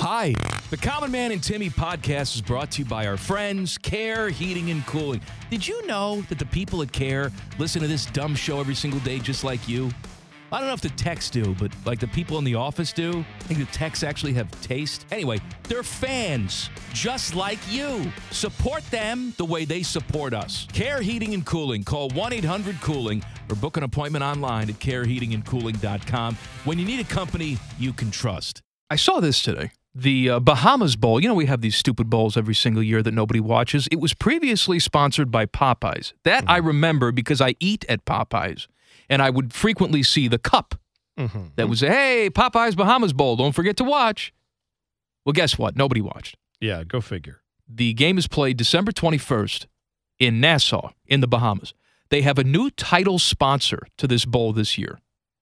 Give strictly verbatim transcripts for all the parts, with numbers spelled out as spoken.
Hi. The Common Man and Timmy podcast is brought to you by our friends, Care Heating and Cooling. Did you know that the people at Care listen to this dumb show every single day just like you? I don't know if the techs do, but like the people in the office do. I think the techs actually have taste. Anyway, they're fans just like you. Support them the way they support us. Care Heating and Cooling. Call one eight hundred cooling or book an appointment online at care heating and cooling dot com when you need a company you can trust. I saw this today. The uh, Bahamas Bowl. You know, we have these stupid bowls every single year that nobody watches. It was previously sponsored by Popeyes. That mm-hmm. I remember because I eat at Popeyes. And I would frequently see the cup mm-hmm. that would say, hey, Popeyes Bahamas Bowl, don't forget to watch. Well, guess what? Nobody watched. Yeah, go figure. The game is played December twenty-first in Nassau, in the Bahamas. They have a new title sponsor to this bowl this year.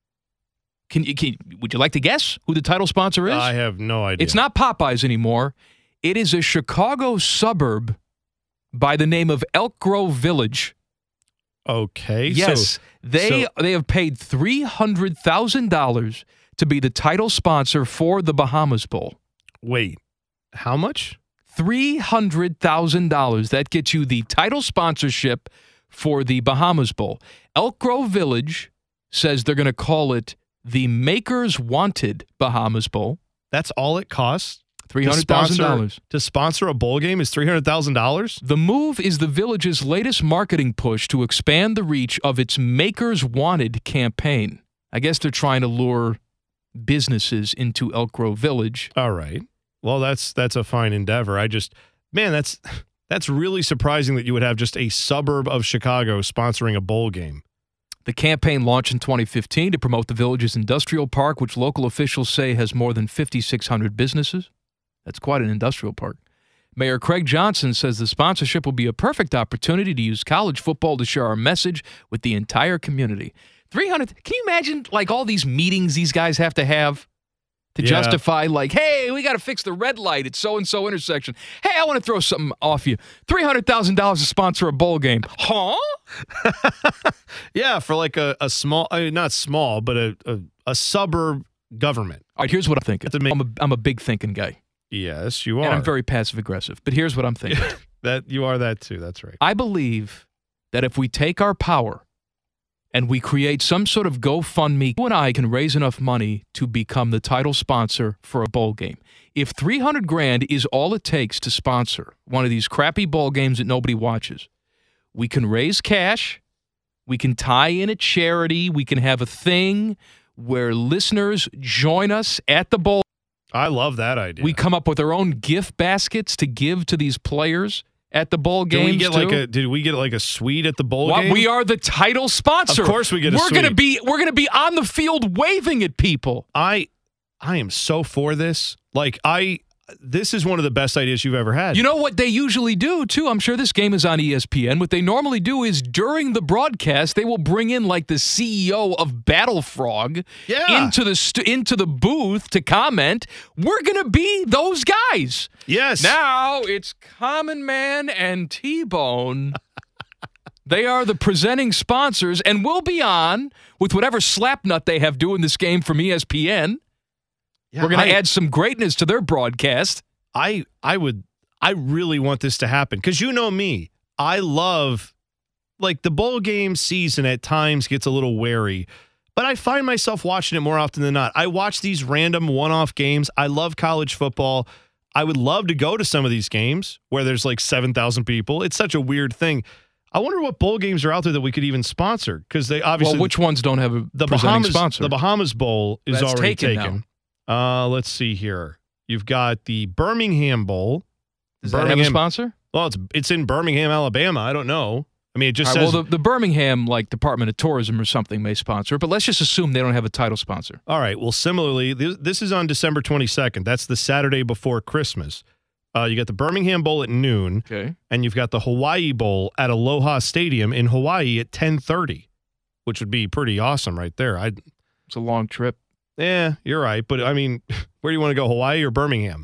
Can you, can, would you like to guess who the title sponsor is? I have no idea. It's not Popeyes anymore. It is a Chicago suburb by the name of Elk Grove Village. Okay. Yes, so, they so, they have paid three hundred thousand dollars to be the title sponsor for the Bahamas Bowl. Wait, how much? three hundred thousand dollars. That gets you the title sponsorship for the Bahamas Bowl. Elk Grove Village says they're going to call it the Makers Wanted Bahamas Bowl. That's all it costs? three hundred thousand dollars. To sponsor a bowl game is three hundred thousand dollars? The move is the village's latest marketing push to expand the reach of its Makers Wanted campaign. I guess they're trying to lure businesses into Elk Grove Village. All right. Well, that's that's a fine endeavor. I just, man, that's that's really surprising that you would have just a suburb of Chicago sponsoring a bowl game. The campaign launched in twenty fifteen to promote the village's industrial park, which local officials say has more than five thousand six hundred businesses. That's quite an industrial park. Mayor Craig Johnson says the sponsorship will be a perfect opportunity to use college football to share our message with the entire community. three hundred Can you imagine like all these meetings these guys have to have to yeah. justify like, hey, we got to fix the red light at so-and-so intersection. Hey, I want to throw something off you. three hundred thousand dollars to sponsor a bowl game. Huh? Yeah, for like a, a small, I mean, not small, but a, a, a suburb government. All right, here's what I'm thinking. I'm a, I'm a big thinking guy. Yes, you are. And I'm very passive-aggressive. But here's what I'm thinking. that You are that too. That's right. I believe that if we take our power and we create some sort of GoFundMe, you and I can raise enough money to become the title sponsor for a bowl game. If three hundred grand is all it takes to sponsor one of these crappy bowl games that nobody watches, we can raise cash, we can tie in a charity, we can have a thing where listeners join us at the bowl. I love that idea. We come up with our own gift baskets to give to these players at the bowl games. Did we get too. like a Did we get like a suite at the bowl well, game? We are the title sponsor. Of course, we get a we're suite. Gonna be we're gonna be on the field waving at people. I I am so for this. Like I, this is one of the best ideas you've ever had. You know what they usually do too? I'm sure this game is on E S P N. What they normally do is during the broadcast, they will bring in like the C E O of Battle Frog yeah. into the st- into the booth to comment. We're gonna be those guys. Yes. Now it's Common Man and T-Bone. They are the presenting sponsors, and we'll be on with whatever slapnut they have doing this game from E S P N. Yeah, We're going to I- add some greatness to their broadcast. I I would I really want this to happen because you know me. I love like the bowl game season at times gets a little wary, but I find myself watching it more often than not. I watch these random one-off games. I love college football. I would love to go to some of these games where there's like seven thousand people. It's such a weird thing. I wonder what bowl games are out there that we could even sponsor because they obviously Well, which ones don't have a the presenting Bahamas sponsor? the Bahamas Bowl is That's already taken taken. now. Uh, let's see here. You've got the Birmingham Bowl. Does Birmingham, that have a sponsor? Well, it's it's in Birmingham, Alabama. I don't know. I mean, it just All right, says. well, the, the Birmingham like Department of Tourism or something may sponsor, but let's just assume they don't have a title sponsor. all right. Well, similarly, this, this is on December twenty-second. That's the Saturday before Christmas. Uh, you got the Birmingham Bowl at noon, Okay. and you've got the Hawaii Bowl at Aloha Stadium in Hawaii at ten thirty, which would be pretty awesome right there. I, It's a long trip. yeah, you're right. But I mean, where do you want to go, Hawaii or Birmingham?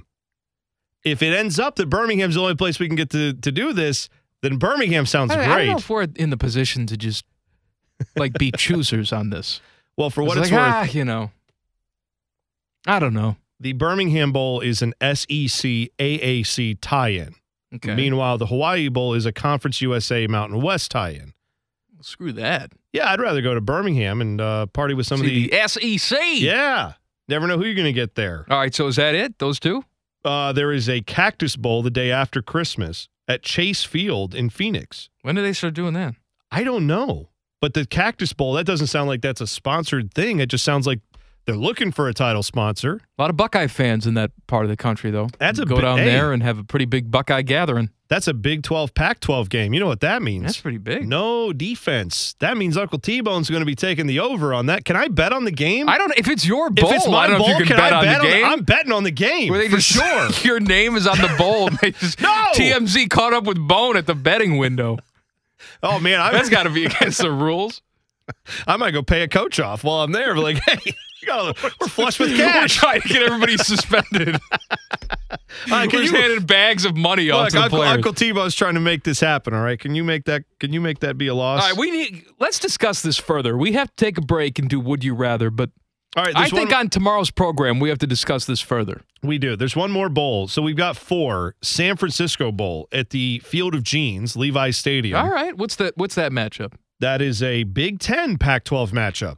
If it ends up that Birmingham's the only place we can get to to do this, then Birmingham sounds I, great. I don't know if we're in the position to just like be choosers on this. Well, for what it's it's like, worth, ah, you know, I don't know. The Birmingham Bowl is an S E C A A C tie-in. Okay. Meanwhile, the Hawaii Bowl is a Conference U S A Mountain West tie-in. Screw that. Yeah, I'd rather go to Birmingham and uh, party with some See, of the, the S E C. Yeah. Never know who you're going to get there. All right, so is that it? Those two? Uh, there is a Cactus Bowl the day after Christmas at Chase Field in Phoenix. When did they start doing that? I don't know. But the Cactus Bowl, that doesn't sound like that's a sponsored thing. It just sounds like they're looking for a title sponsor. A lot of Buckeye fans in that part of the country, though. That's a Go bi- down hey. there and have a pretty big Buckeye gathering. That's a Big twelve, Pac twelve game. You know what that means. That's pretty big. No defense. That means Uncle T-Bone's going to be taking the over on that. Can I bet on the game? I don't know. If it's your bowl, if it's my I don't bowl, know if you can, can bet I on bet the on game. I'm betting on the game Where they for just, sure. Your name is on the bowl. They just, No! T M Z caught up with Bone at the betting window. Oh, man. I, That's got to be against the rules. I might go pay a coach off while I'm there. Be like, hey, you gotta, we're flush with We're cash. trying to get everybody suspended. All right, can We're just you- handing bags of money out Look, to the Uncle, players. Uncle T-Bone's trying to make this happen, all right? Can you make that Can you make that be a loss? All right, we need. Let's discuss this further. We have to take a break and do Would You Rather, but all right, I there's think one, on tomorrow's program we have to discuss this further. we do. There's one more bowl. So we've got four. San Francisco Bowl at the Field of Jeans, Levi's Stadium. All right, what's that? What's that matchup? That is a Big Ten Pac twelve matchup.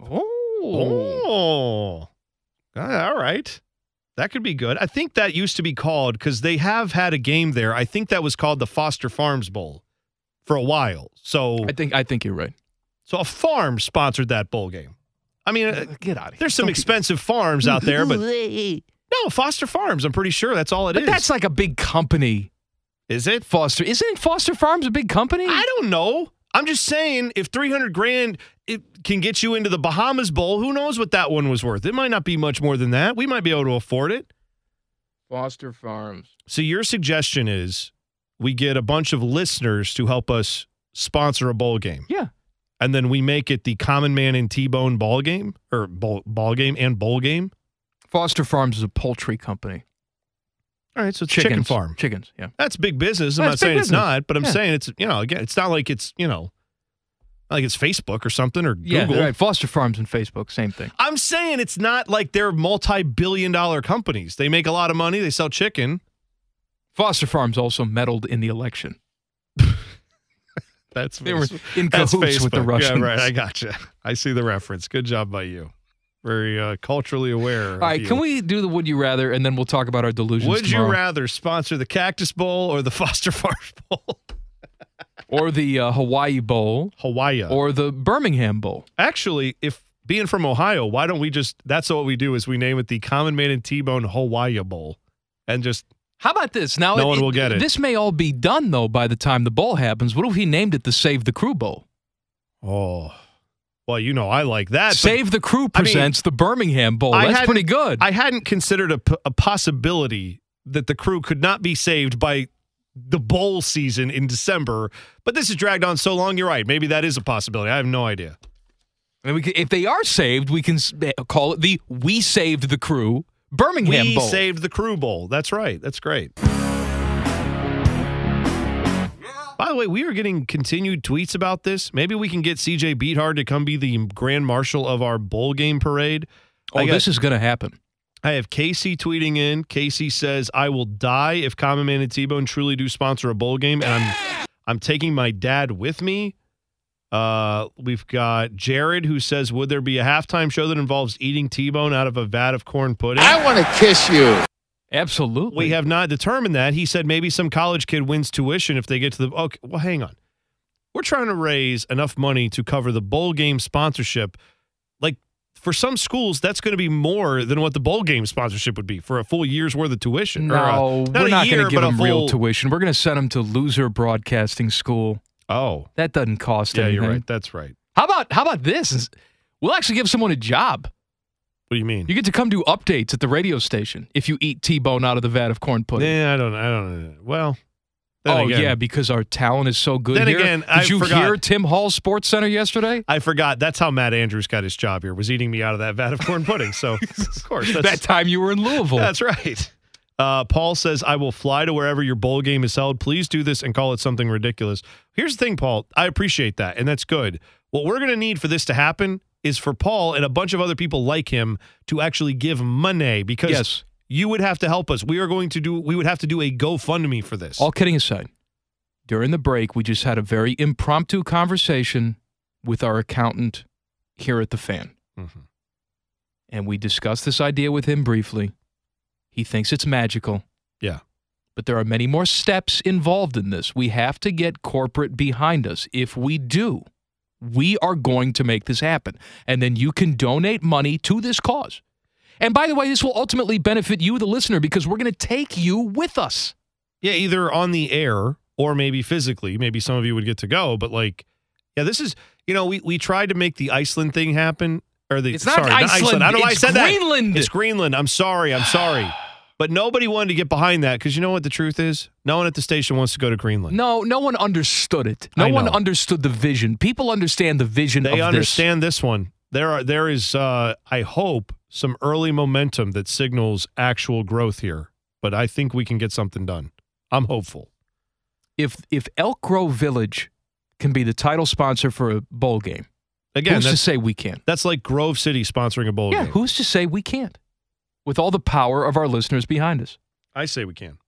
Oh, Oh. All right. That could be good. I think that used to be called, because they have had a game there. I think that was called the Foster Farms Bowl for a while. So, I think I think you're right. so a farm sponsored that bowl game. I mean, uh, Get out of here. there's some Don't expensive farms out there, but no, Foster Farms. I'm pretty sure that's all it But is. that's like a big company. Is it? Foster isn't Foster Farms a big company? I don't know. I'm just saying, if three hundred grand it can get you into the Bahamas Bowl, who knows what that one was worth? It might not be much more than that. We might be able to afford it. Foster Farms. So your suggestion is we get a bunch of listeners to help us sponsor a bowl game. Yeah. And then we make it the Common Man and T-Bone ball game, or bowl, ball game and bowl game. Foster Farms is a poultry company. All right, so it's Chickens. chicken farm. Chickens, yeah. That's big business. I'm That's not big saying it's business. not, but I'm Yeah. saying it's, you know, again, it's not like it's, you know, not like it's Facebook or something or Yeah, Google. right. Foster Farms and Facebook, same thing. I'm saying it's not like they're multi-billion dollar companies. They make a lot of money. They sell chicken. Foster Farms also meddled in the election. That's They were Facebook. in That's cahoots with the Facebook. Russians. Yeah, right. I gotcha. I see the reference. Good job by you. Very uh, culturally aware. All right, can we do the Would You Rather, and then we'll talk about our delusions Would tomorrow. you rather sponsor the Cactus Bowl or the Foster Farms Bowl? Or the uh, Hawaii Bowl, Hawaii. or the Birmingham Bowl. Actually, if being from Ohio, why don't we just, that's what we do is we name it the Common Man and T-Bone Hawaii Bowl. And just, How about this? Now, No one will get it. This may all be done, though, by the time the bowl happens. What if he named it the Save the Crew Bowl? oh, well, you know, I like that. but Save the Crew I mean, presents the Birmingham Bowl. I That's hadn't- pretty good. I hadn't considered a, p- a possibility that the crew could not be saved by the bowl season in December, but this has dragged on so long. You're right. Maybe that is a possibility. I have no idea. And we can, if they are saved, we can s- call it the We Saved the Crew Birmingham We Bowl. saved the Crew Bowl. That's right. That's great. By the way, we are getting continued tweets about this. Maybe we can get C J Beathard to come be the grand marshal of our bowl game parade. oh, I got- this is going to happen. I have Casey tweeting in. Casey says, I will die if Common Man and T-Bone truly do sponsor a bowl game, and I'm I'm taking my dad with me. Uh, we've got Jared who says, would there be a halftime show that involves eating T-Bone out of a vat of corn pudding? I want to kiss you. Absolutely. We have not determined that. He said maybe some college kid wins tuition if they get to the. Okay, well, hang on. We're trying to raise enough money to cover the bowl game sponsorship. Like, for some schools, that's going to be more than what the bowl game sponsorship would be for a full year's worth of tuition. Or a- No, not we're a not year, going to give but a them real full- tuition. We're going to send them to loser broadcasting school. Oh, That doesn't cost yeah, anything. you're right. That's right. How about how about this? We'll actually give someone a job. What do you mean? You get to come do updates at the radio station if you eat T-bone out of the vat of corn pudding. Yeah, I don't. I don't know. Well, then oh again, yeah, because our talent is so good Then here. again, Did I you forgot. hear Tim Hall Sports Center yesterday? I forgot. That's how Matt Andrews got his job here. Was eating me out of that vat of corn pudding. So of course, that's, that time you were in Louisville. That's right. Uh, Paul says, I will fly to wherever your bowl game is held. Please do this and call it something ridiculous. Here's the thing, Paul. I appreciate that, and that's good. What we're going to need for this to happen is for Paul and a bunch of other people like him to actually give money because Yes. You would have to help us. We are going to do, we would have to do a GoFundMe for this. All kidding aside, during the break, we just had a very impromptu conversation with our accountant here at the Fan. Mm-hmm. And we discussed this idea with him briefly. He thinks it's magical. Yeah. But there are many more steps involved in this. We have to get corporate behind us. If we do, we are going to make this happen. And then you can donate money to this cause. And by the way, this will ultimately benefit you, the listener, because we're going to take you with us. Yeah, either on the air or maybe physically. Maybe some of you would get to go, but like, yeah, this is, you know, we, we tried to make the Iceland thing happen. Or the, It's not sorry, Iceland. Not Iceland. I don't know why I It's said Greenland. that. It's Greenland. I'm sorry. I'm sorry. But nobody wanted to get behind that because you know what the truth is? No one at the station wants to go to Greenland. No, no one understood it. No I one know. understood the vision. People understand the vision They of understand this. this one. There are there is uh, I hope some early momentum that signals actual growth here. But I think we can get something done. I'm hopeful. If if Elk Grove Village can be the title sponsor for a bowl game, Again, who's to that's, say we can't? that's like Grove City sponsoring a bowl Yeah, game. who's to say we can't? With all the power of our listeners behind us. I say we can.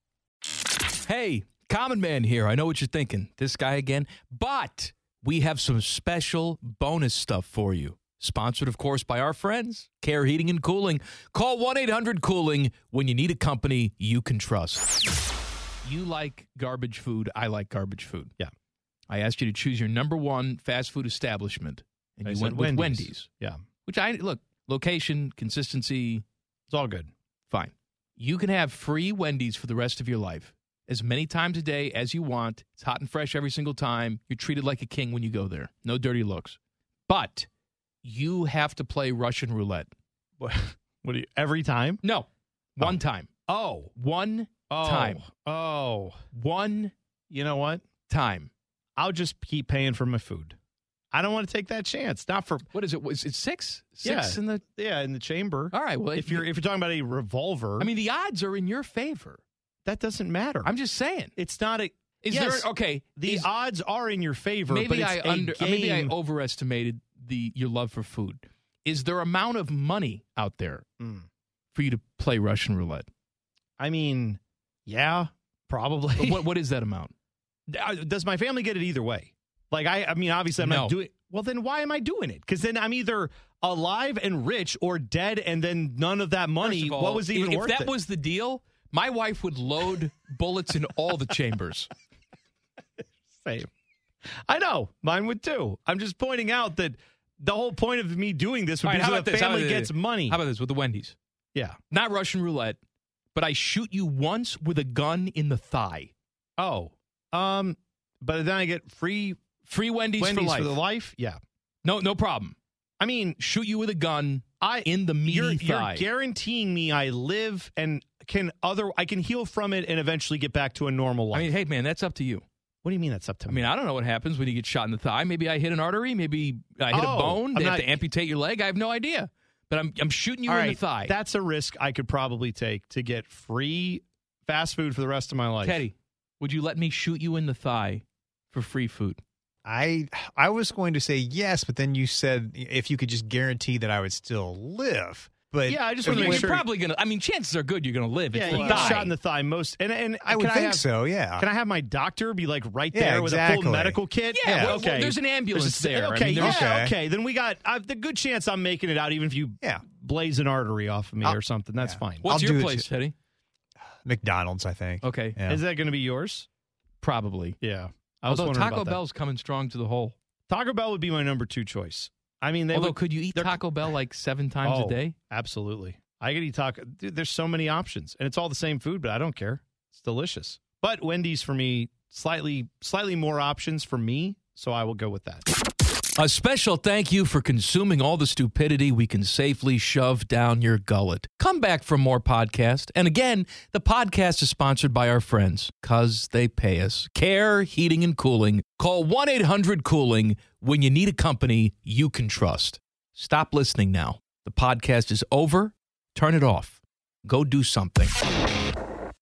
Hey, Common Man here. I know what you're thinking. This guy again. But we have some special bonus stuff for you. Sponsored, of course, by our friends, Care Heating and Cooling. Call one eight hundred cooling when you need a company you can trust. You like garbage food. I like garbage food. Yeah. I asked you to choose your number one fast food establishment, and I you said went with Wendy's. Wendy's. Yeah. Which I, look, location, consistency, It's all good. fine. You can have free Wendy's for the rest of your life. As many times a day as you want. It's hot and fresh every single time. You're treated like a king when you go there. No dirty looks. But you have to play Russian roulette. What, what do you, every time? No. One Oh. time. Oh. One Oh. time. Oh. One You know what? time. I'll just keep paying for my food. I don't want to take that chance. Not for What is it? Was it six? Six Yeah. in the. yeah, in the chamber. All right. Well, if you're if you're talking about a revolver, I mean, the odds are in your favor. that doesn't matter. I'm just saying. it's not a Is yes, there okay? the is- odds are in your favor, but maybe it's I a under game. maybe I overestimated the your love for food. Is there amount of money out there Mm. for you to play Russian roulette? I mean, yeah, probably. what what is that amount? Uh, Does my family get it either way? Like I, I mean, obviously I'm No. not doing. Well, then why am I doing it? Because then I'm either alive and rich or dead, and then none of that money. First of all, what was even if worth that it? was the deal, my wife would load bullets in all the chambers. Same. I know. Mine would too. I'm just pointing out that the whole point of me doing this would All be right, how so about the this? How family about gets this? money. How about this with the Wendy's? yeah. Not Russian roulette, but I shoot you once with a gun in the thigh. Oh. Um. But then I get free Free Wendy's, Wendy's for life. for the life. Yeah. no, no problem. I mean, Shoot you with a gun I in the meaty you're, thigh. you're guaranteeing me I live and can other I can heal from it and eventually get back to a normal life. I mean, hey man, that's up to you. what do you mean that's up to I me? mean, I don't know what happens when you get shot in the thigh. Maybe I hit an artery. Maybe I hit Oh, a bone. They I'm have not- to amputate your leg. I have no idea. But I'm I'm shooting you All in right, the thigh. That's a risk I could probably take to get free fast food for the rest of my life. Teddy, would you let me shoot you in the thigh for free food? I I was going to say yes, but then you said if you could just guarantee that I would still live. But Yeah, I just if wanna you- make You're sure- probably gonna. I mean, chances are good you're gonna live. It's Yeah, the you thigh. get shot in the thigh most, and and I would can think have, so. Yeah. Can I have my doctor be like right Yeah, there with a exactly. full medical kit? Yeah, well, well, okay. there's an ambulance There's a- there. I Okay, mean, yeah, there's- Okay. okay. Then we got uh, the good chance I'm making it out, even if you Yeah. blaze an artery off of me I'll- or something. That's yeah. fine. What's I'll your do it place, too. Teddy? McDonald's, I think. Okay, Yeah. Is that going to be yours? probably. Yeah. I was Although wondering Taco about that. Bell's coming strong to the hole. Taco Bell would be my number two choice. I mean, they Although, would, could you eat they're- Taco Bell like seven times Oh, a day? Absolutely. I could eat taco. Dude, there's so many options, and it's all the same food, but I don't care. It's delicious. But Wendy's for me, slightly, slightly more options for me, so I will go with that. A special thank you for consuming all the stupidity we can safely shove down your gullet. Come back for more podcast. And again, the podcast is sponsored by our friends, cause they pay us. Care Heating and Cooling. Call one eight hundred cooling when you need a company you can trust. Stop listening now. The podcast is over. Turn it off. Go do something.